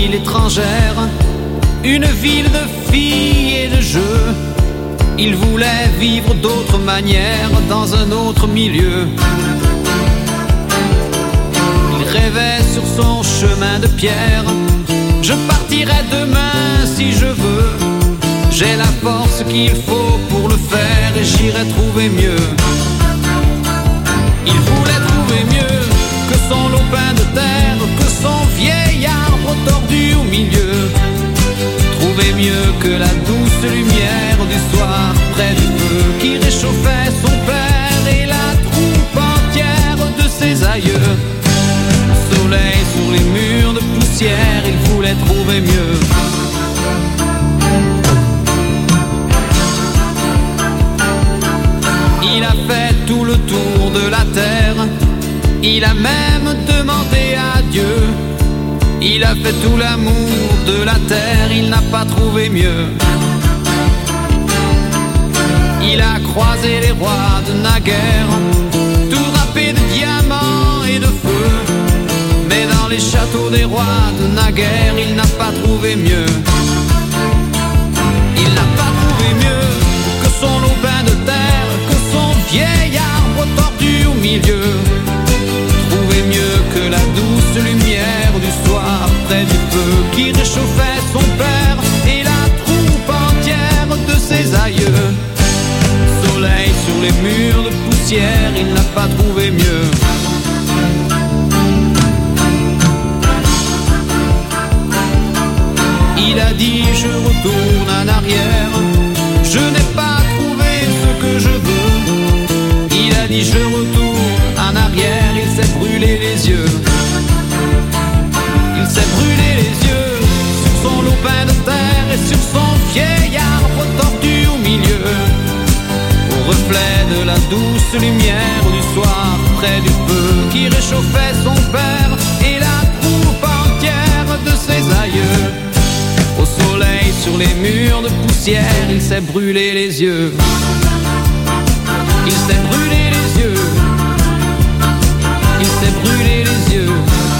ville étrangère, une ville de filles et de jeux. Il voulait vivre d'autre manière dans un autre milieu. Il rêvait sur son chemin de pierre. Je partirai demain si je veux. J'ai la force qu'il faut pour le faire et j'irai trouver mieux. Il voulait trouver mieux que son lopin de terre, que son vieil arbre tordu au milieu. Trouver mieux que la douce lumière du soir près du feu qui réchauffait son père et la troupe entière de ses aïeux. Soleil sur les murs de poussière, il voulait trouver mieux. Il a fait tout le tour de la terre, il a même demandé à Dieu. Il a fait tout l'amour de la terre, il n'a pas trouvé mieux. Il a croisé les rois de naguère, tout drapés de diamants et de feu. Mais dans les châteaux des rois de naguère, il n'a pas trouvé mieux. Il n'a pas trouvé mieux que son lopin de terre, que son vieil arbre tordu au milieu. Trouver mieux que la douce lumière du soir près du feu qui réchauffait son père et la troupe entière de ses aïeux. Soleil sur les murs de poussière, il n'a pas trouvé mieux. Il a dit je retourne en arrière, je n'ai pas trouvé ce que je veux. Il a dit je retourne en arrière, il s'est brûlé les yeux. Il s'est brûlé les yeux sur son lopin de terre et sur son vieil arbre tordu au milieu. Au reflet de la douce lumière du soir près du feu qui réchauffait son père et la troupe entière de ses aïeux. Au soleil sur les murs de poussière, il s'est brûlé les yeux. Il s'est brûlé les yeux. Il s'est brûlé les yeux.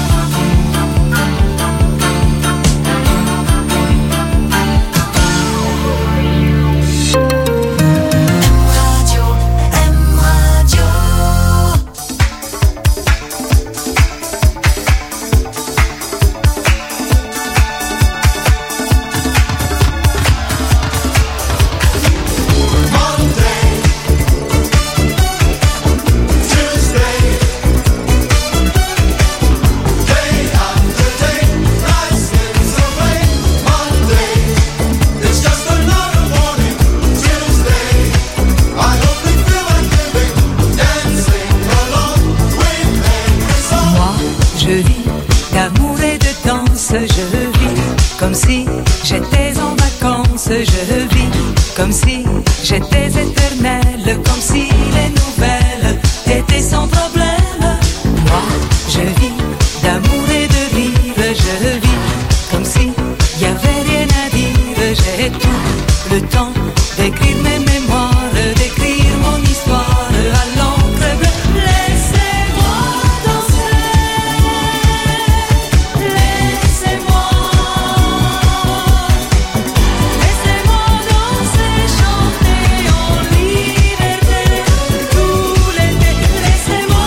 Comme si j'étais en vacances, je vis comme si j'étais éternelle, comme si les nouvelles étaient sans problème. Moi, je vis d'amour et de rire, je vis comme si y avait rien à dire. J'ai tout le temps d'écrire mes mémoires, d'écrire mon histoire à l'encre bleue. Laissez-moi danser, laissez-moi. Laissez-moi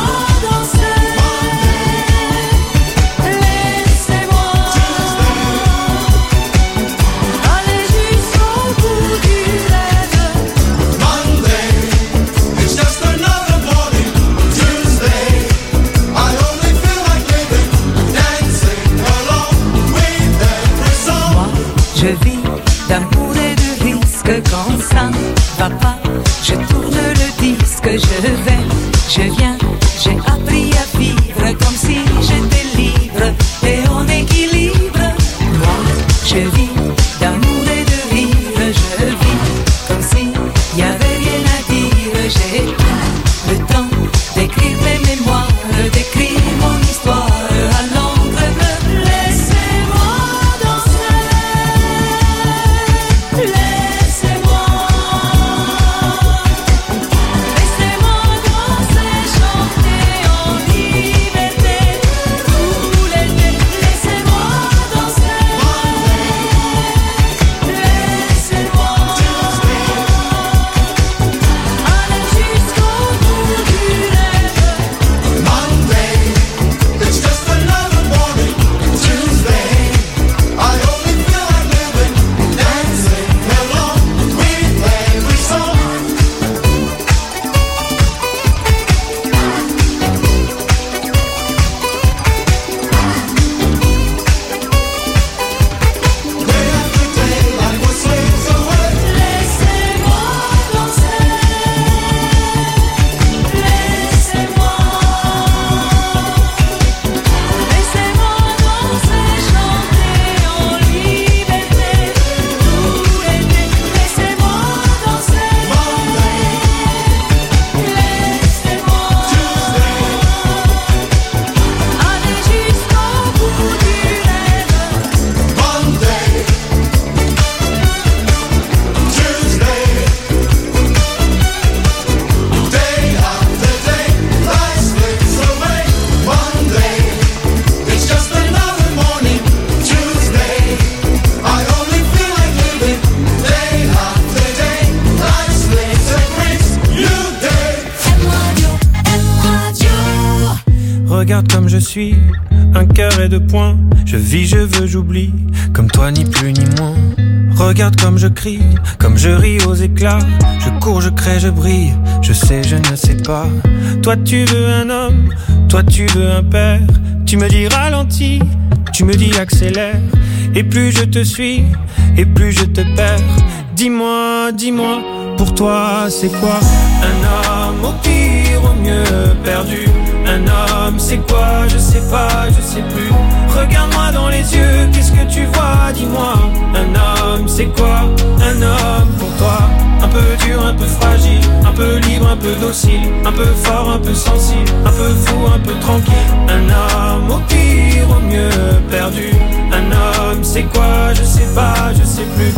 regarde comme je suis, un cœur et 2 points. Je vis, je veux, j'oublie, comme toi ni plus ni moins. Regarde comme je crie, comme je ris aux éclats. Je cours, je crée, je brille, je sais, je ne sais pas. Toi tu veux un homme, toi tu veux un père. Tu me dis ralentis, tu me dis accélère. Et plus je te suis, et plus je te perds. Dis-moi, dis-moi, pour toi c'est quoi un homme, au pire, au mieux perdu? Un homme c'est quoi? Je sais pas, je sais plus. Regarde-moi dans les yeux, qu'est-ce que tu vois? Dis-moi, un homme c'est quoi? Un homme pour toi, un peu dur, un peu fragile, un peu libre, un peu docile, un peu fort, un peu sensible, un peu fou, un peu tranquille. Un homme au pire, au mieux perdu. Un homme c'est quoi? Je sais pas, je sais plus.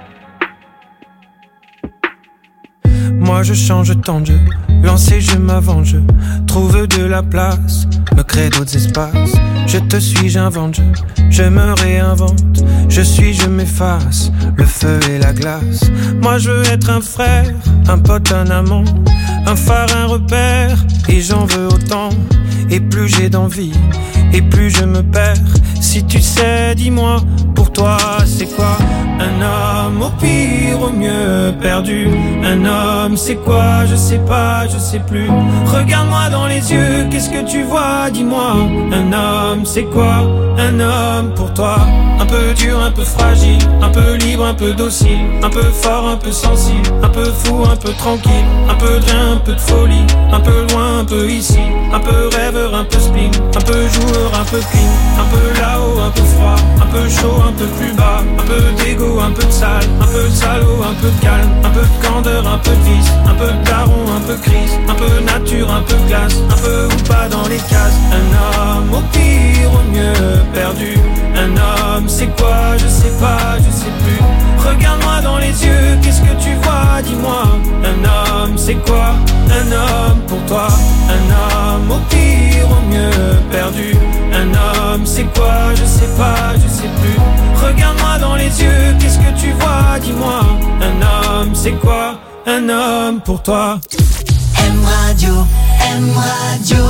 Moi je change tant de jeu, lancer je m'avance, je trouve de la place, me crée d'autres espaces. Je te suis, j'invente, je me réinvente. Je suis, je m'efface, le feu et la glace. Moi je veux être un frère, un pote, un amant, un phare, un repère, et j'en veux autant. Et plus j'ai d'envie, et plus je me perds. Si tu sais, dis-moi, pour toi c'est quoi un homme, au pire, au mieux perdu? Un homme c'est quoi? Je sais pas, je sais plus. Regarde-moi dans les yeux, qu'est-ce que tu vois? Dis-moi, un homme c'est quoi? Un homme pour toi, un peu dur, un peu fragile, un peu libre, un peu docile, un peu fort, un peu sensible, un peu fou, un peu tranquille, un peu de rien, un peu de folie, un peu loin, un peu ici, un peu rêveur, un peu spleen, un peu joueur, un peu clean, un peu là-haut, un peu froid, un peu chaud, un peu plus bas, un peu d'ego, un peu de sale, un peu de salaud, un peu de calme, un peu de candeur, un peu de vice, un peu de daron, un peu crise, un peu nature, un peu classe, un peu ou pas dans les cases. Un homme au pire, au mieux perdu. Un homme c'est quoi? Je sais pas, je sais plus. Regarde-moi dans les yeux, qu'est-ce que tu vois? Dis-moi, un homme c'est quoi? Un homme pour toi, un homme au pire, au mieux perdu. Un homme c'est quoi? Je sais pas, je sais plus. Regarde-moi dans les yeux, qu'est-ce que tu vois? Dis-moi, un homme c'est quoi? Un homme pour toi. M Radio, M Radio.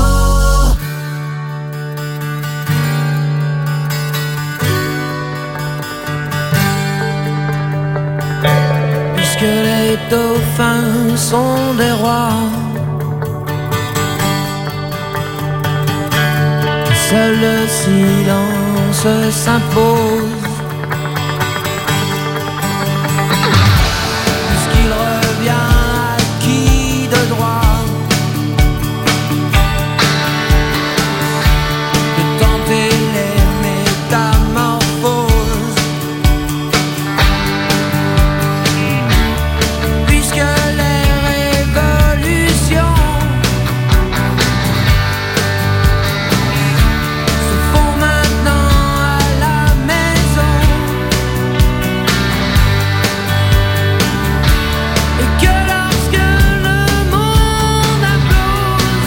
Puisque les dauphins sont des rois, seul le silence s'impose. Puisqu'il revient acquis de droit de tenter les métamorphoses. Puisque les révolutions se font maintenant à la maison, et que lorsque le monde implose,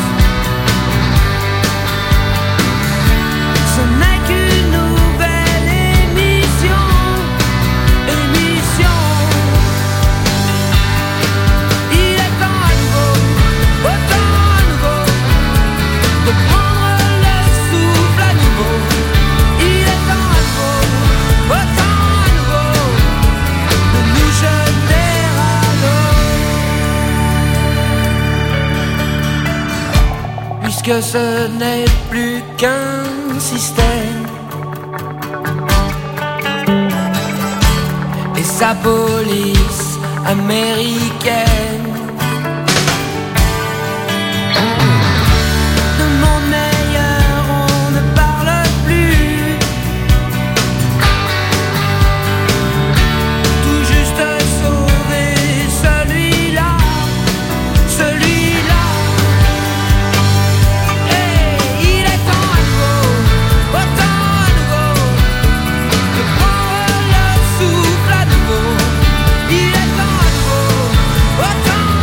ce n'est qu'une nouvelle émission. Il est temps à nouveau, autant à nouveau, de prendre le souffle à nouveau. Il est temps à nouveau, autant à nouveau, de nous jeter à l'eau. Puisque ce n'est plus qu'un système et sa police américaine. De monde meilleur on ne parle plus, tout juste sauver celui-là, celui-là. Et il est temps à nouveau, autant à nouveau, de prendre le souffle à nouveau. Il est temps à nouveau, autant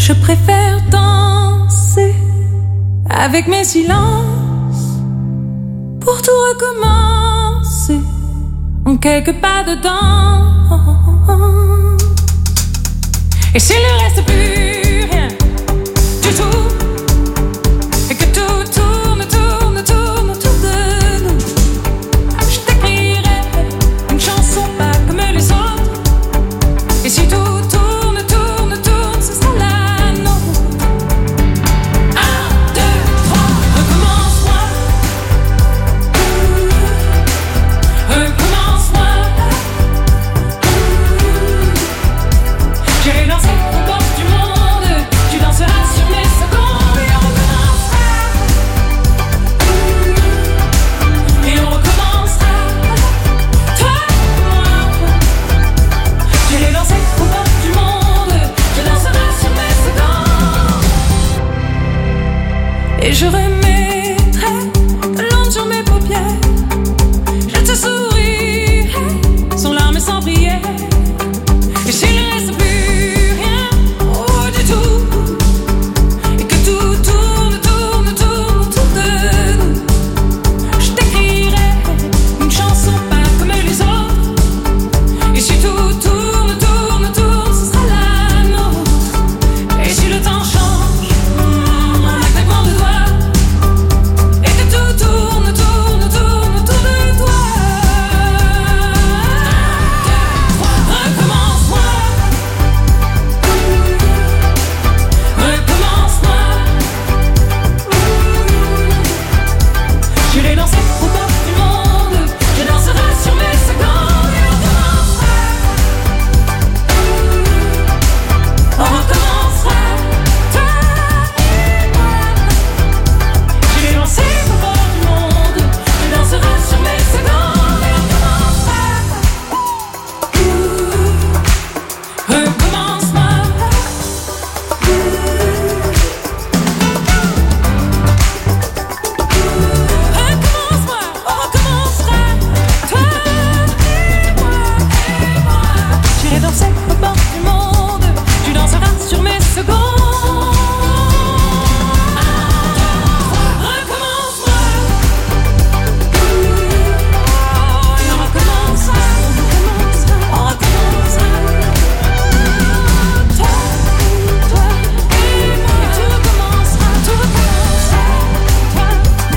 Je préfère danser avec mes silences pour tout recommencer en quelques pas dedans. Et s'il ne reste plus rien du tout, et que tout tourne autour de nous, je t'écrirai une chanson pas comme les autres. Et si tout tourne, ce sera la nôtre. 1, 2, 3, recommence-moi. Recommence-moi. J'irai danser au bord du monde. Tu danseras sur mes secondes. Et on recommencera. Et on recommencera. Toi et moi. J'irai danser au bord du monde. Tu danseras sur mes secondes. Et je remettrai de l'ombre sur mes paupières. Je te sourirai sans larmes et sans prière. Et s'il ne reste plus rien du tout, et que tout tourne autour de nous, je t'écrirai une chanson pas comme les autres. Et si tout tourne, ce sera la nôtre. Et si le temps change, en un claquement de doigts, et que tout tourne autour de toi. Recommence-moi. Recommence-moi. J'irai danser au bord du monde. Je danserai sur mes secondes. Et on recommencera. On recommencera. Toi et moi. J'irai danser au bord du monde. Je danserai sur mes secondes. Et on recommencera. Recommence-moi. Recommence-moi, on recommencera. Toi et moi. J'irai danser au bord du monde. Tu danseras sur mes secondes. Recommence-moi. Et on recommencera. On recommencera. Toi et moi. Et tu recommenceras. Toi et moi.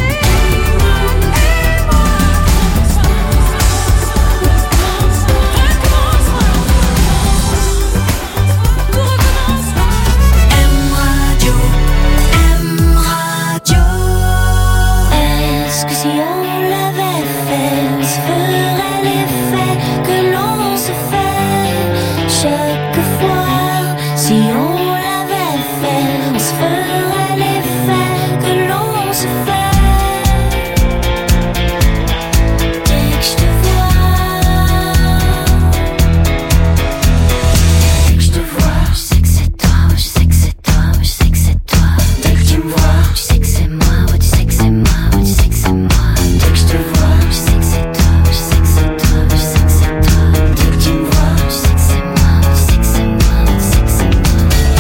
M Radio, M Radio. Est-ce que si on l'avait fait, on se ferait l'effet que l'on se fait chaque fois? Si on l'avait fait, on se ferait l'effet que l'on se fait. Dès que je te vois, je sais que c'est toi, je sais que c'est toi, je sais que c'est toi. Dès que tu me vois, tu sais que c'est moi, ouais, tu sais que c'est moi, ouais, tu sais que c'est moi. Dès que je te vois, je sais que c'est toi, je sais que c'est toi, je sais que c'est toi. Dès que tu me vois, tu sais que c'est moi, tu sais que c'est moi, tu sais que c'est moi.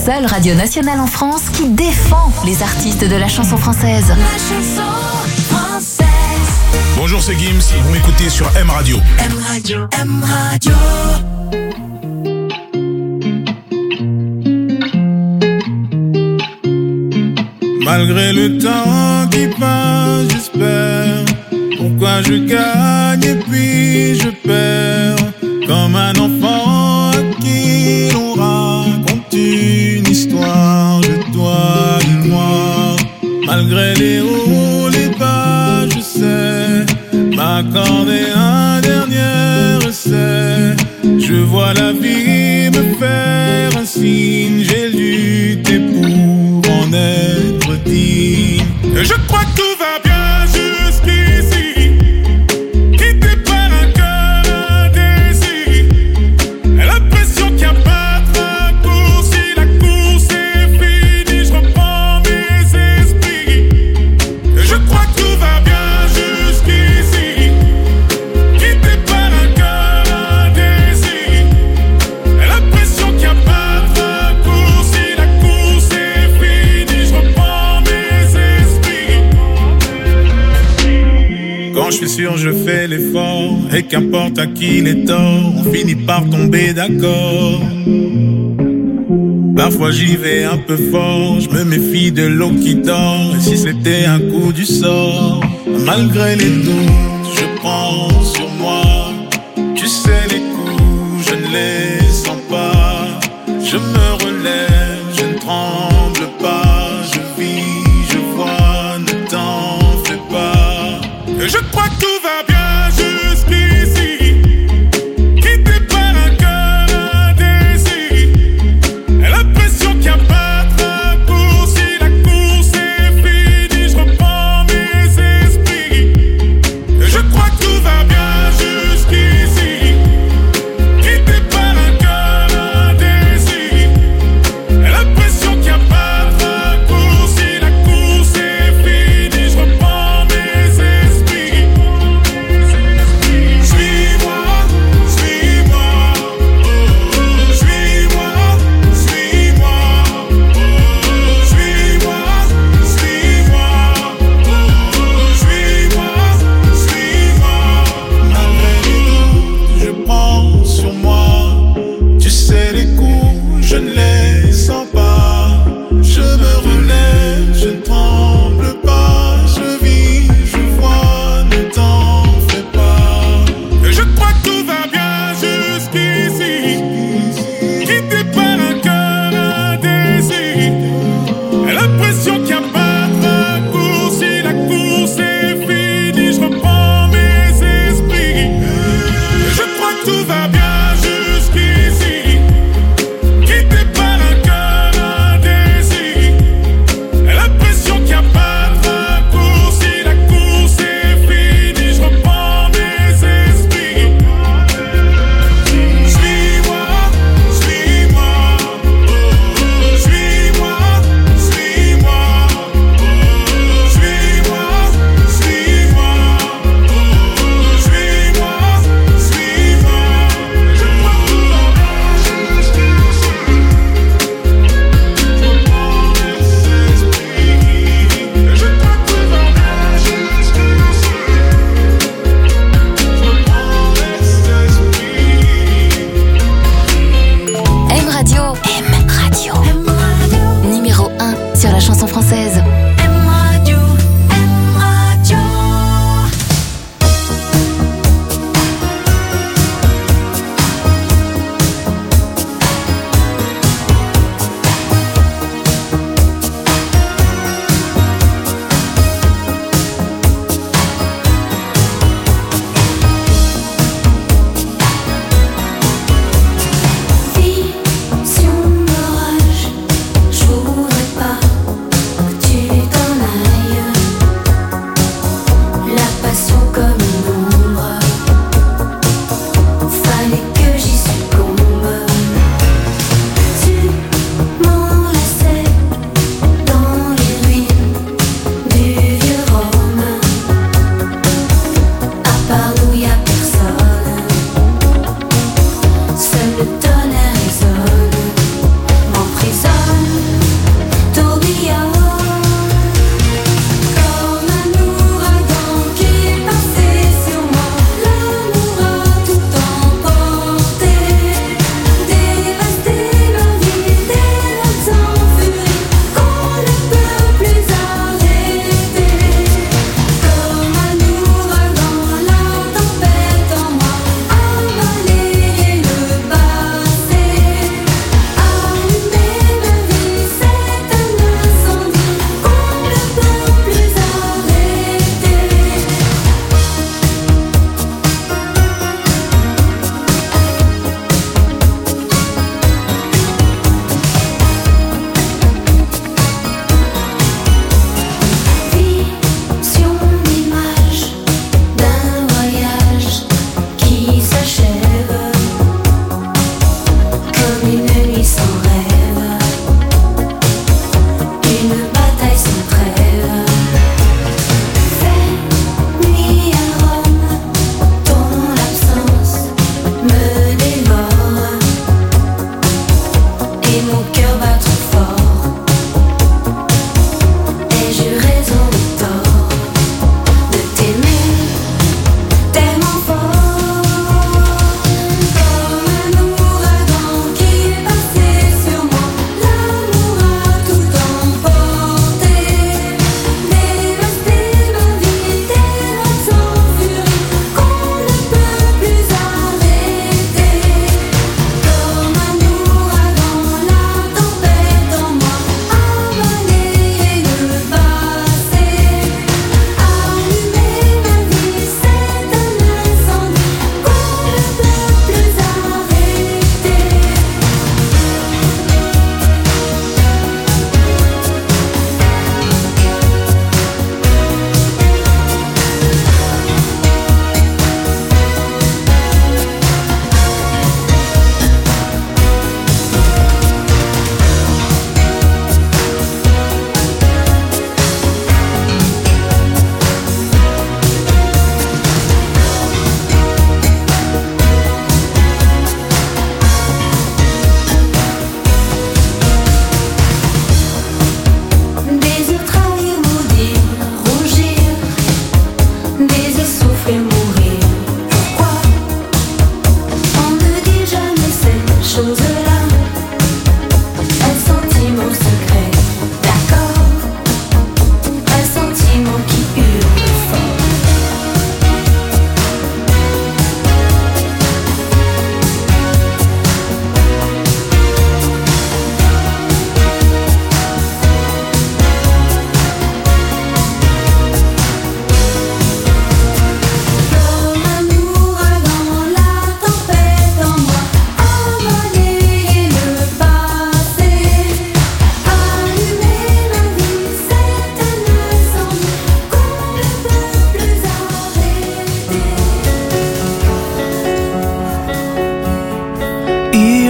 seule radio nationale en France qui défend les artistes de la chanson française. La chanson française. Bonjour, c'est Gims, vous m'écoutez sur M Radio. M Radio, M Radio. Malgré le temps qui passe, j'espère. Pourquoi je gagne et puis je perds. Comme un enfant à qui l'on raconte une histoire de toi et moi. Malgré les hauts, les bas, je sais m'accorder un dernier essai. Je vois la vie me faire un signe. J'ai lutté pour en être digne. Et je crois que tout va bien jusqu'ici. Quitté par un cœur indécis. Et l'impression qu'il n'y a pas de raccourci. La course est finie, je reprends mes esprits. Et je crois que tout va bien jusqu'ici. Quitté par un cœur indécis. Et l'impression qu'il n'y a pas de raccourci. La course est finie, je reprends mes esprits. Quand je suis sûr, je fais l'effort. Et qu'importe à qui les torts, on finit par tomber d'accord. Parfois j'y vais un peu fort, je me méfie de l'eau qui dort. Et si c'était un coup du sort, malgré les doutes, je prends sur moi. Tu sais les coups, je ne les sens pas. Je me relève, je ne tremble pas. Je vis, je vois, ne t'en fais pas. Et je crois que tout va bien jusqu'ici. Quitté par un cœur indécis. Et l'impression qu'il n'y a pas de raccourci. La course est finie, je reprends mes esprits. Et je crois que tout va bien jusqu'ici. Quitté par un cœur indécis. Et l'impression qu'il n'y a pas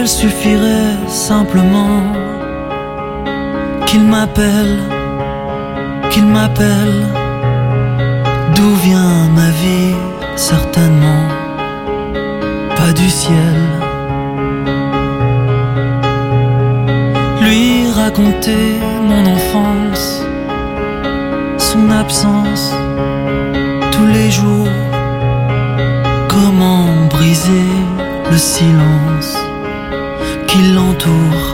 suffirait simplement qu'il m'appelle, d'où vient ma vie, certainement pas du ciel. Lui raconter mon enfance, son absence tous les jours, comment briser le silence qui l'entoure.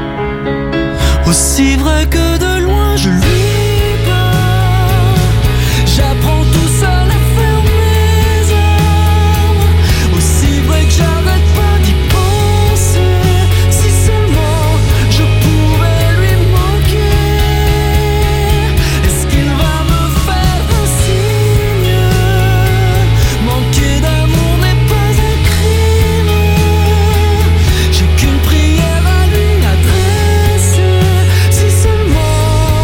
Aussi vrai que de loin je lui parle, j'apprends tout seul à faire mes armes. Aussi vrai que j'arrête pas d'y penser, si seulement je pouvais lui manquer. Est-ce qu'il va me faire un signe? Manquer d'amour n'est pas un crime. J'ai qu'une prière à lui adresser, si seulement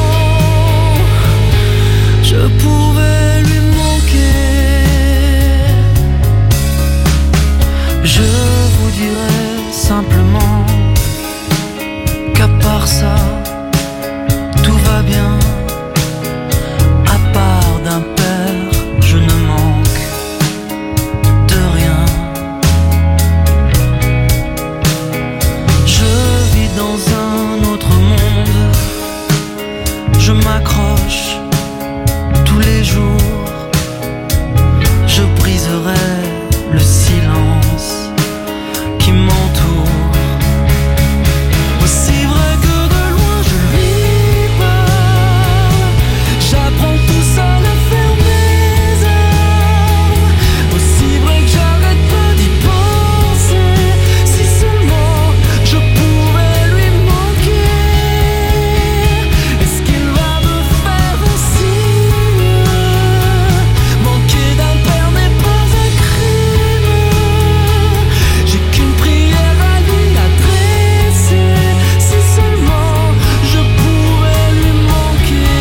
je pouvais lui manquer. Je vous dirais simplement qu'à part ça, tout va bien. À part d'un père, je ne manque de rien. Je vis dans un autre monde, je m'accroche tous les jours, je briserai le silence qui m'entoure. Aussi vrai que de loin je lui parle, j'apprends tout seul à faire mes armes. Aussi vrai que j'arrête pas d'y penser, si seulement je pouvais lui manquer. Est-ce qu'il va me faire un signe? Manquer d'un père n'est pas un crime. J'ai qu'une prière à lui adresser, si seulement je pouvais lui manquer.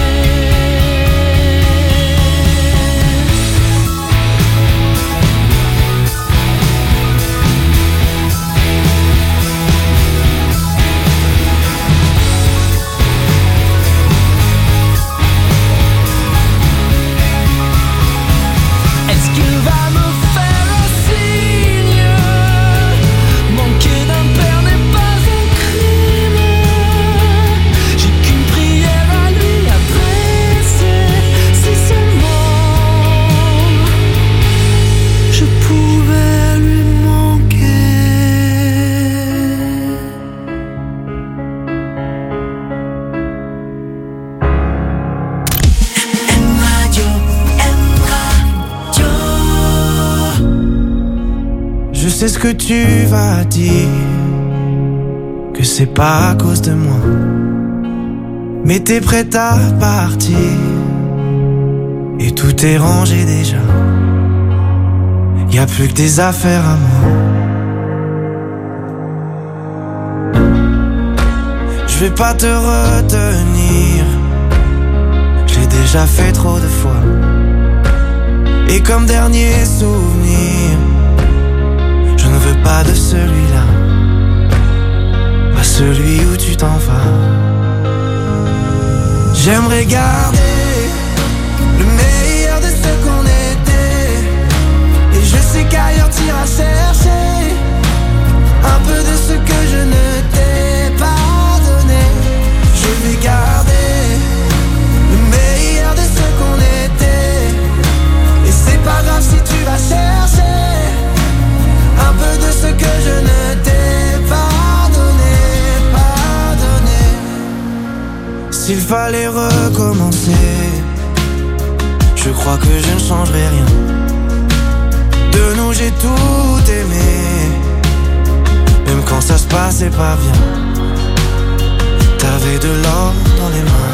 Est-ce qu'il va me faire un signe? Manquer d'un père n'est pas un crime. J'ai qu'une prière à lui adresser, si seulement je pouvais lui manquer. Je sais ce que tu vas dire, que c'est pas à cause de moi, mais t'es prête à partir et tout est rangé déjà. Y a plus que tes affaires à moi. Je vais pas te retenir, je l'ai déjà fait trop de fois. Et comme dernier souvenir, je ne veux pas de celui-là, pas celui où tu t'en vas. J'aimerais garder le meilleur de ce qu'on était, et je sais qu'ailleurs t'iras chercher un peu de ce que je ne t'ai pas donné. Je vais garder le meilleur de ce qu'on était, et c'est pas grave si tu vas chercher un peu de ce que je ne t'ai pas donné, pas donné. S'il fallait recommencer, je crois que je ne changerai rien. De nous j'ai tout aimé, même quand ça se passait pas bien. T'avais de l'or dans les mains.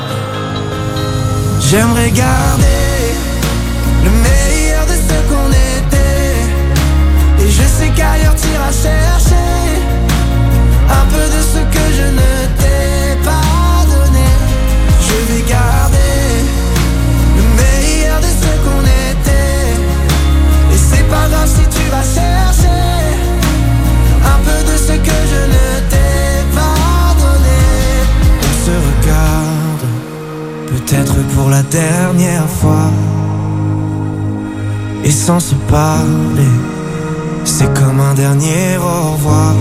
J'aimerais garder le meilleur de ce qu'on était, et je sais qu'ailleurs t'iras chercher un peu de ce que je ne t'ai pas donné. Je vais garder le meilleur de ce qu'on était, et c'est pas grave si tu vas chercher un peu de dernière fois. Et sans se parler, c'est comme un dernier au revoir.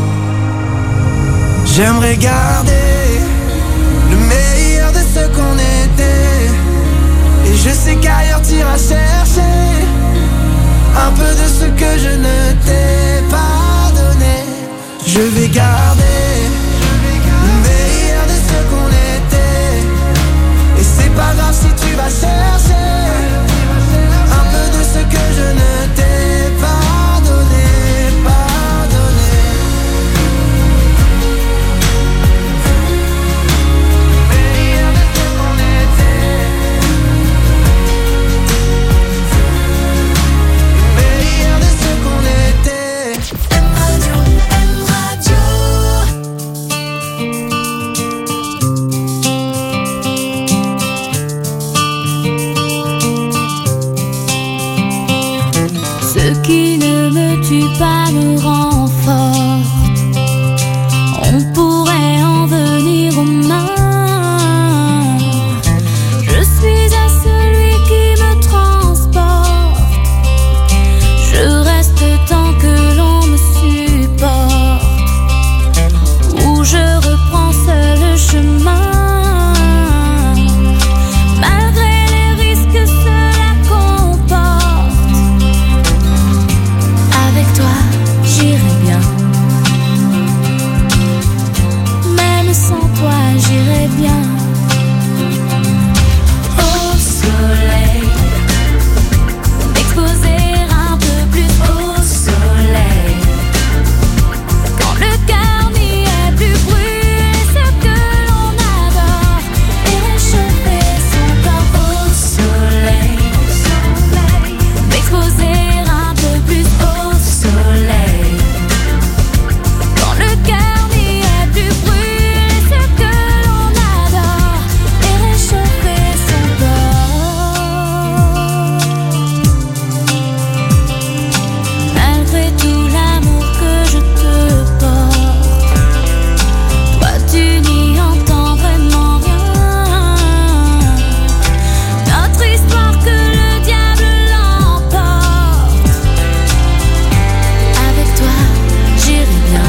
J'aimerais garder le meilleur de ce qu'on était. Et je sais qu'ailleurs t'iras chercher un peu de ce que je ne t'ai pas donné. Je vais garder le meilleur de ce qu'on était. Et c'est pas grave si tu vas chercher un peu de ce que je ne t'ai pas donné, pas donné. Meilleur de ce qu'on était. Meilleur de ce qu'on était. M Radio, M Radio. Ce qui ne me tue pas me rend forte. On pourrait en venir aux mains. Je suis à celui qui me transporte. Je reste tant que l'on me supporte. Où je reprends seul le chemin. Malgré les risques que cela comporte. Avec toi, j'irai bien. Même sans toi, j'irai bien. Au soleil, m'exposer un peu plus au soleil. Quand le cœur n'y est plus, brûler ce que l'on adore et réchauffer son corps au soleil. M'exposer un peu plus au soleil. Quand le cœur n'y est plus, brûler ce que l'on adore et réchauffer son corps. Malgré tout l'amour que je te porte, toi tu n'y entends vraiment rien. Notre histoire que le diable l'emporte. Avec toi, j'irai bien.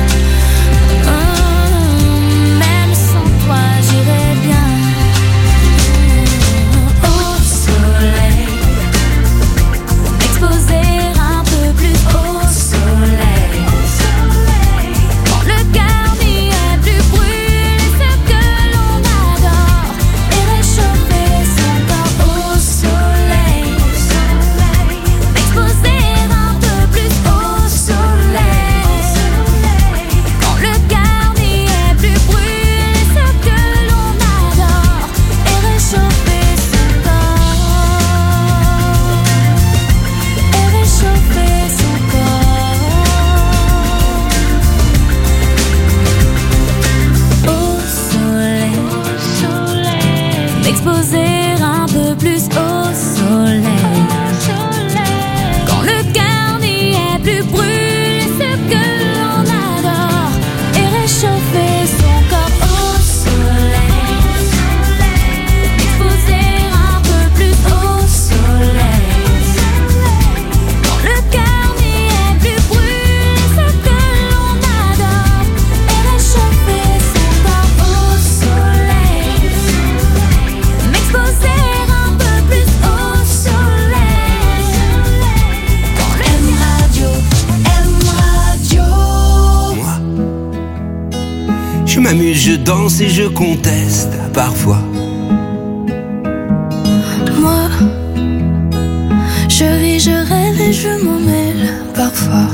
Même sans toi, j'irai bien. Au soleil, m'exposer un peu plus au soleil. Quand le cœur n'y est plus, brûler ce que l'on adore et réchauffer son corps au soleil. M'exposer un peu plus au soleil. Quand le cœur n'y est plus, brûler ce que l'on adore et réchauffer son corps. Et réchauffer son corps. Au soleil, m'exposer un peu plus au soleil. Quand le cœur n'y est plus, brûler ce que l'on adore et réchauffer son corps au soleil. M'exposer un peu plus au soleil. Quand le cœur n'y est plus, brûler ce que l'on adore et réchauffer son corps au soleil. M'exposer un peu plus au soleil. Quand le M Radio, M Radio. Moi, je m'amuse, je danse et je conteste parfois. Moi, je vis, je rêve et je m'en mêle parfois.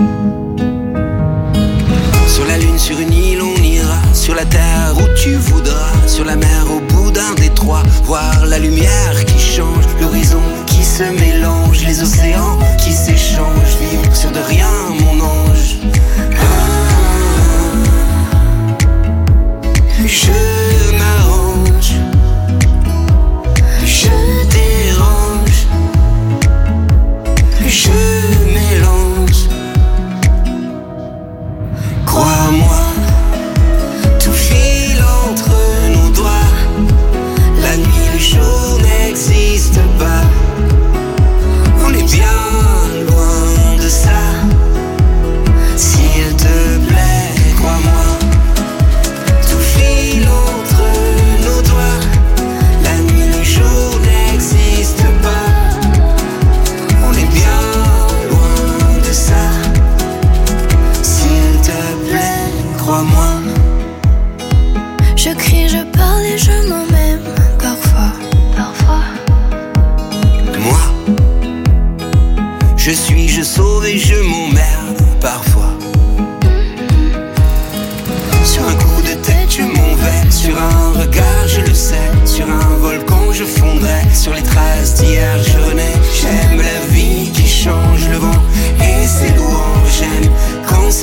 Sur la lune, sur une île, on ira. Sur la terre où tu voudras. Sur la mer, au bout d'un détroit. Voir la lumière qui change, l'horizon qui se mélange, les océans qui s'échangent. Vivre sur de rien, mon ange. Je m'arrange, je dérange, je mélange. Crois-moi, tout file entre nos doigts. La nuit, le jour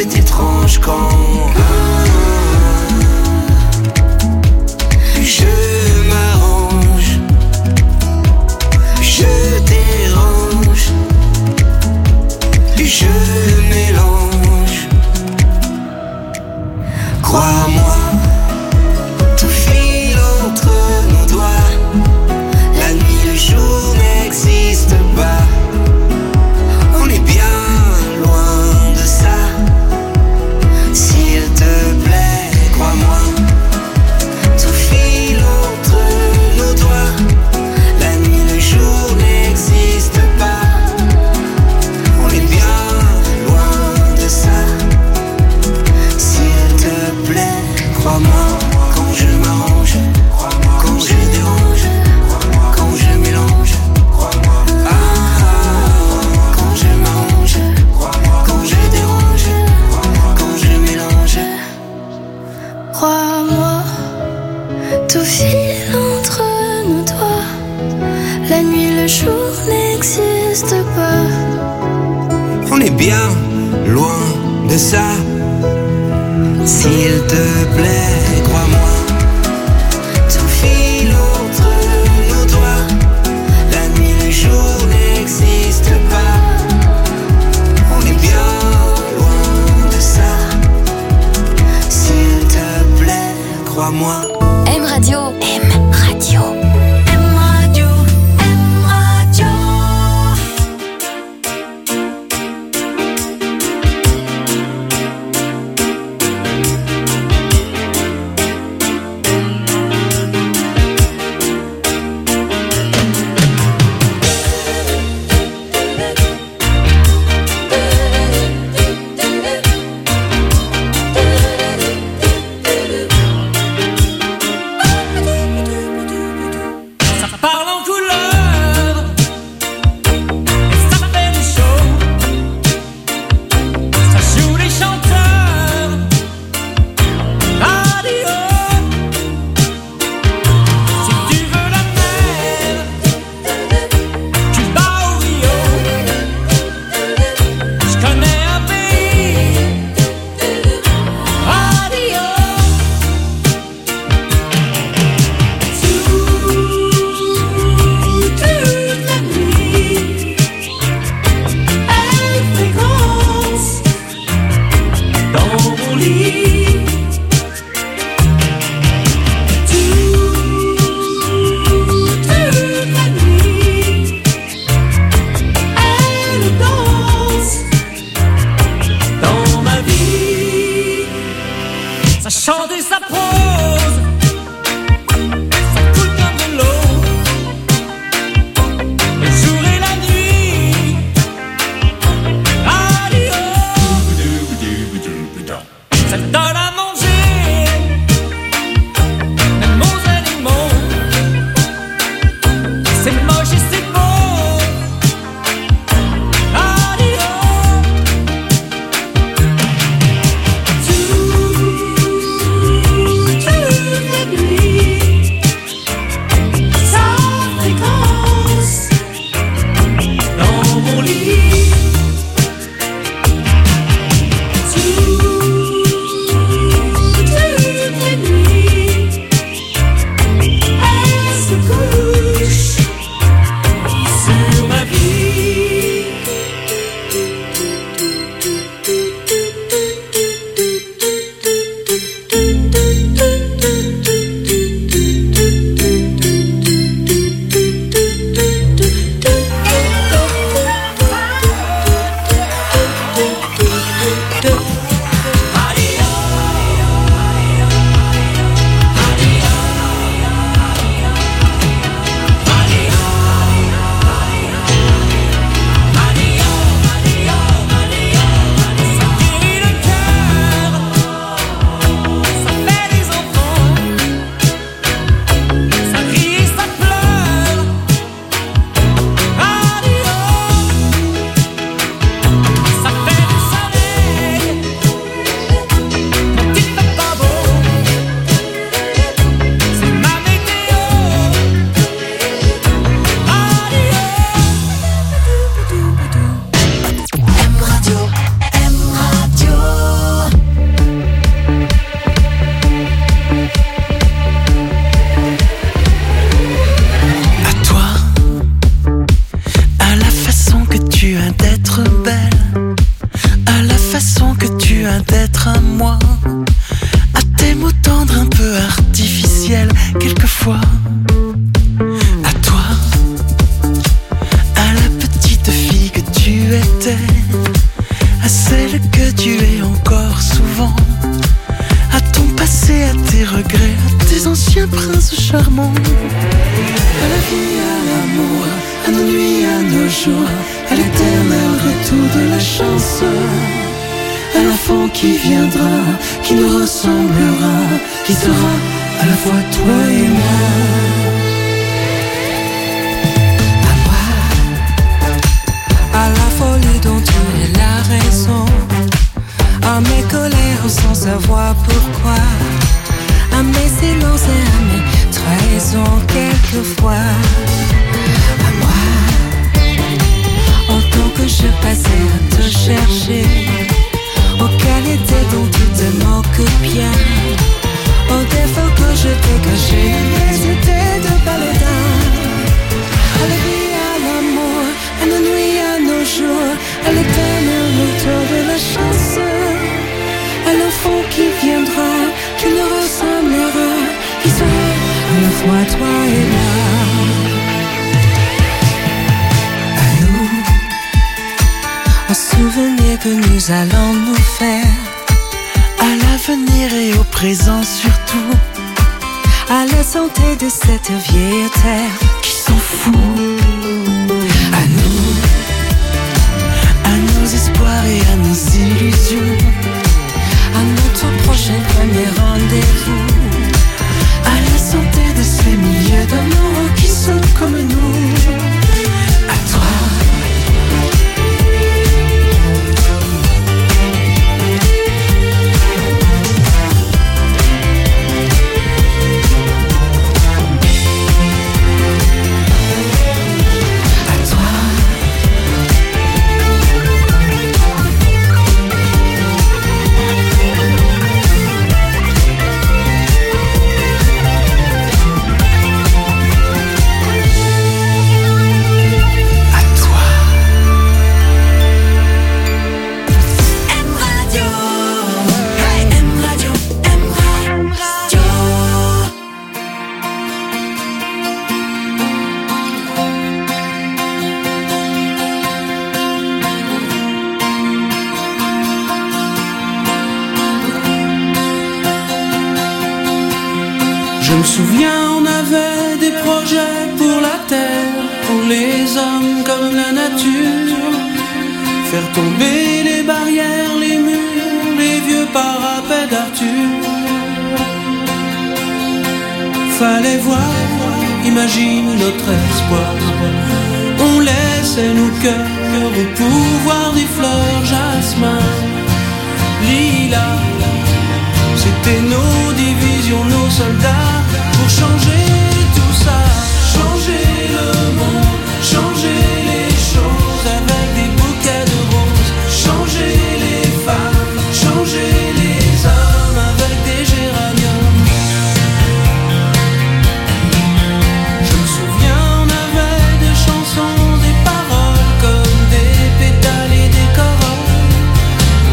c'est étrange quand je m'arrange, je dérange, je mélange. Crois-moi, tout file entre nos doigts. La nuit, le jour n'existe pas. On est bien loin de ça. S'il te plaît, crois-moi, tout file entre nos doigts. La nuit, le jour n'existe pas. On est bien loin de ça. S'il te plaît, crois-moi, quand je m'arrange, quand je dérange, quand je mélange. Quand je m'arrange, quand je dérange, quand je mélange. Crois-moi, tout file entre nos doigts. La nuit, le jour n'existe pas. On est bien loin de ça. S'il te plaît, crois-moi, tout file entre nos doigts. La nuit, le jour n'existe pas. On est bien loin de ça. S'il te plaît, crois-moi. M Radio. M Radio. M Radio, M Radio. Ça parle en couleur et ça fait des shows. Ça joue les chanteurs radio. Si tu veux la mer, tu vas au Rio. Je connais un pays radio. Toute la nuit, elle fréquence dans mon lit. Toute la nuit, elle danse dans ma vie. Ça chante et ça prose, ça coule comme de l'eau. Le jour et la nuit, radio. Cette loin d'être à moi. À tes mots tendres un peu artificiels, quelquefois. À toi, à la petite fille que tu étais, à celle que tu es encore souvent, à ton passé, à tes regrets, à tes anciens princes charmants. À la vie, à l'amour, à nos nuits, à nos jours, à l'éternel retour de la chance, à l'enfant qui viendra, qui nous ressemblera, qui sera à la fois toi et moi. À moi, à la folie dont tu es la raison, à mes colères sans savoir pourquoi, à mes silences et à mes trahisons quelquefois. À moi, autant que je passais à te chercher, aux qualités dont tu te moques bien, aux défauts que je t'ai cachés, mes idées de baladin. À la vie, à l'amour, à nos nuits, à nos jours, à l'éternel retour de la chance, à l'enfant qui viendra, qui nous ressemblera, qui sera à la fois toi et moi. À nous, un souvenir que nous allons nous faire, à l'avenir et au présent surtout, à la santé de cette vieille terre qui s'en fout. À nous, à nos espoirs et à nos illusions, à notre prochain premier rendez-vous, à la santé de ces milliers d'amoureux qui sont comme nous. À toi, je me souviens, on avait des projets pour la terre, pour les hommes comme la nature. Faire tomber les barrières, les murs, les vieux parapets d'Arthur. Fallait voir, imagine notre espoir. On laissait nos cœurs au pouvoir des fleurs, jasmin, lilas. C'était nos divisions, nos soldats, pour changer tout ça, changer le monde, changer les choses avec des bouquets de roses, changer les femmes, changer les hommes avec des géraniums. Je me souviens, on avait des chansons, des paroles comme des pétales et des corolles.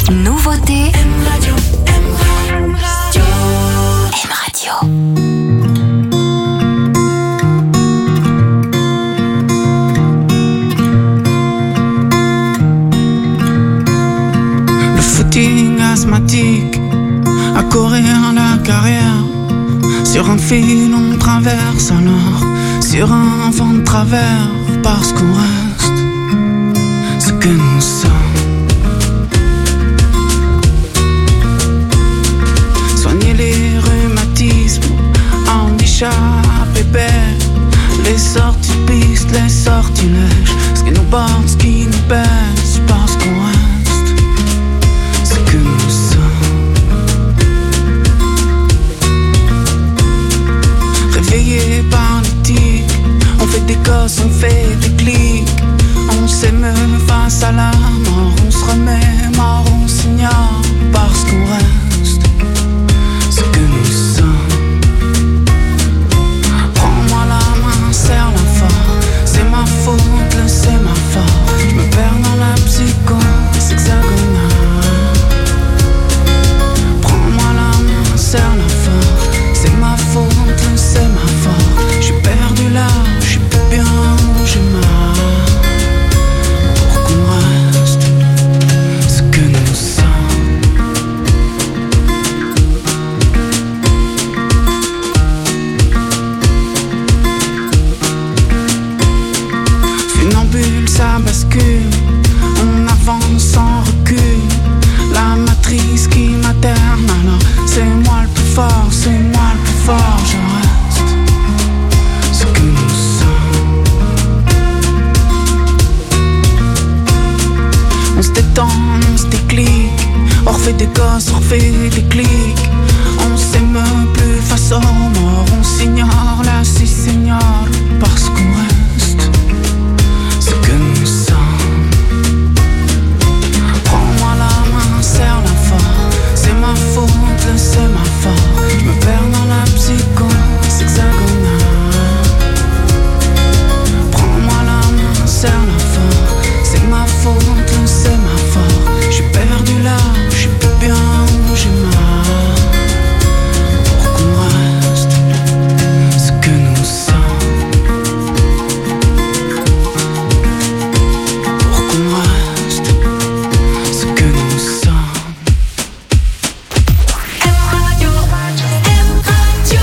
Nouveauté. M Radio, M Radio. M Radio. Le footing asthmatique, à courir la carrière. Sur un fil on traverse alors, sur un vent de travers, parce qu'on reste ce que nous sommes. Soigner les rhumatismes en échappée belle. Les sorties de piste, les sortilèges, ce qui nous porte, ce qui nous baisse, parce qu'on reste ce que nous sommes. Réveillés par l'éthique, on fait des gosses, on fait des clics. On s'émeut face à la mort, on se remet mort, on s'ignore, parce qu'on reste ce que nous sommes. Prends-moi la main, serre-la fort, c'est ma faute, le sémaphore. Je me perds dans la psychose hexagonale. Prends-moi la main, serre-la fort, c'est ma faute, le sémaphore. Je suis perdu là, je suis plus bien où j'ai mal. Pour qu'on reste ce que nous sommes. Funambule, ça bascule, on avance sans recul. La matrice qui materne, alors c'est moi le plus fort, c'est moi le plus fort. Je reste ce que nous sommes. On se détend, on se déclic, on refait des gosses, on refait des clics. On s'émeut plus face aux morts, on s'ignore, là si s'ignore, parce qu'on reste ce que nous sommes. Prends-moi la main, serre-la fort, c'est ma faute, le sémaphore. Je me perds dans la psychose hexagonale. Prends-moi la main, serre-la fort, c'est ma faute, le sémaphore. Je suis perdu là, je suis plus bien où j'ai mal. Pour qu'on reste ce que nous sommes. Pour qu'on reste ce que nous sommes. M Radio, M Radio.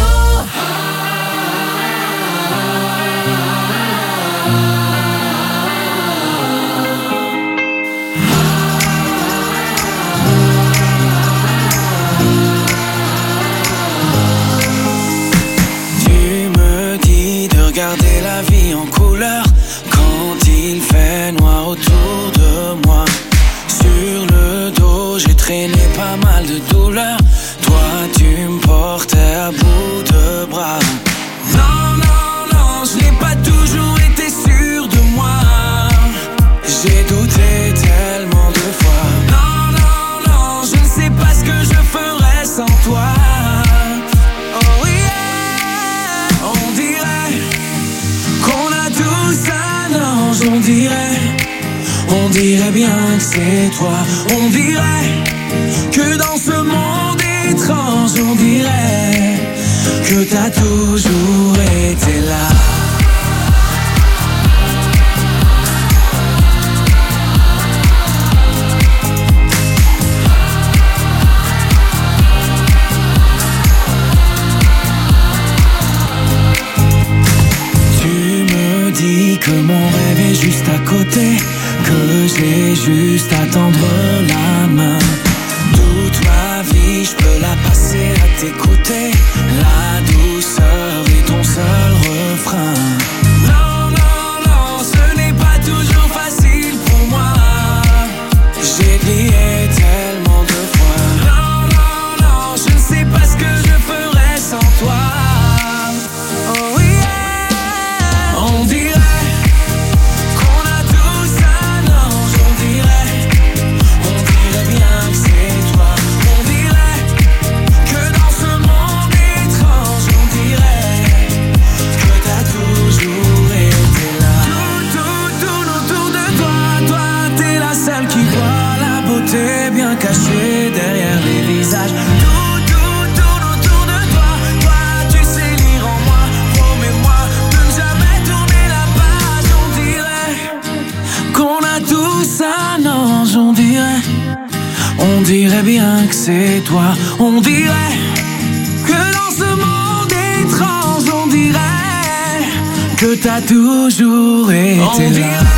Tu me dis de regarder la vie en couleur quand il fait noir autour de moi. Sur le dos, j'ai traîné pas mal de douleurs. Toi, tu me portais à bout de bras. Non, non, non, je n'ai pas toujours été sûr de moi. J'ai douté tellement de fois. Non, non, non, je ne sais pas ce que je ferais sans toi. Oh yeah, on dirait qu'on a tous un ange, on dirait bien que c'est toi. On dirait que dans ce monde étrange, on dirait que t'as toujours été là. Tu me dis que mon rêve est juste à côté, que j'ai juste à tendre la main. Toute ma vie, je peux la passer à t'écouter. La douceur est ton seul refrain. Non, non, non, ce n'est pas toujours facile pour moi. J'ai plié tellement de fois. Non, non, non, je ne sais pas ce que je ferais sans toi. Oh yeah, on dirait qu'on a tous un ange, on dirait bien que c'est toi. On dirait que dans ce monde étrange, on dirait que t'as toujours été là. Tout autour de toi, toi t'es la seule qui voit la caché derrière les visages. Tout tourne autour de toi. Toi, tu sais lire en moi. Promets-moi de ne jamais tourner la page. On dirait qu'on a tous un ange. On dirait bien que c'est toi. On dirait que dans ce monde étrange, on dirait que t'as toujours été là.